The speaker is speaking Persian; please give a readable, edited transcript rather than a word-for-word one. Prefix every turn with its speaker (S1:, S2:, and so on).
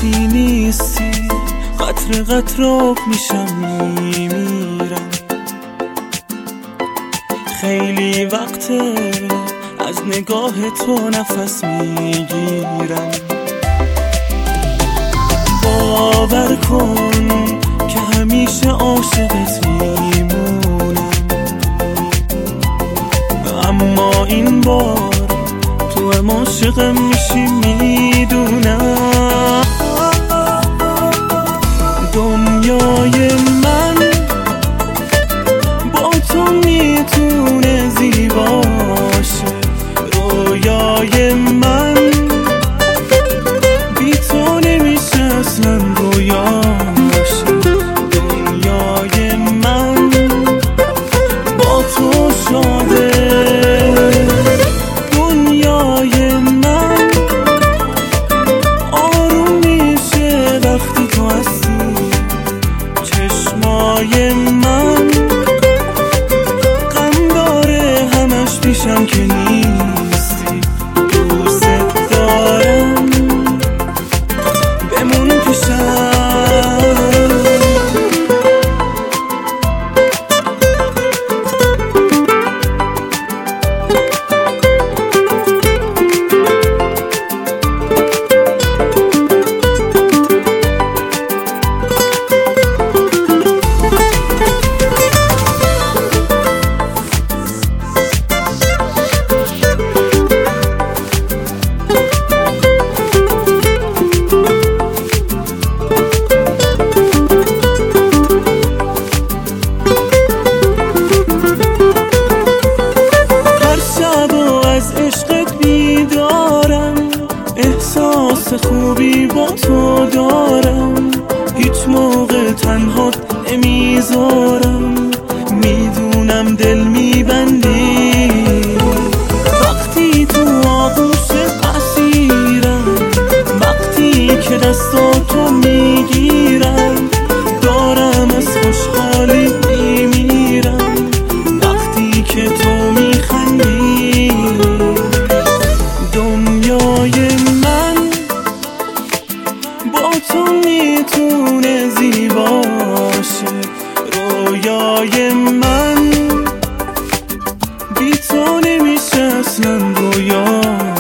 S1: وقتی نیستی قطر قطر آب میشم میمیرم. خیلی وقته از نگاه تو نفس میگیرم. باور کن که همیشه عاشقت میمونم، اما این بار تو هم عاشقم میشی میدونم. دنیای من با تو میتونه زیباشه، رویای من بی تو نمیشه اصلا رویاشه. دنیای من با تو شاده، دنیای من آروم میشه وقتی تو هستی. چشمای من غم داره همش پیشم که نیستی. دوست دارم بمون پیشم. احساس خوبی با تو دارم، هیچ موقع تنهات نمیذارم. میدونم دل میبندی وقتی تو آغوش اسیرم، وقتی که دستاتو میگیرم دارم از خوشحالی میمیرم. وقتی که تو میخندی دنیای من با تو میتونه زیباشه، رویای من بی تو نمیشه اصلا رویا.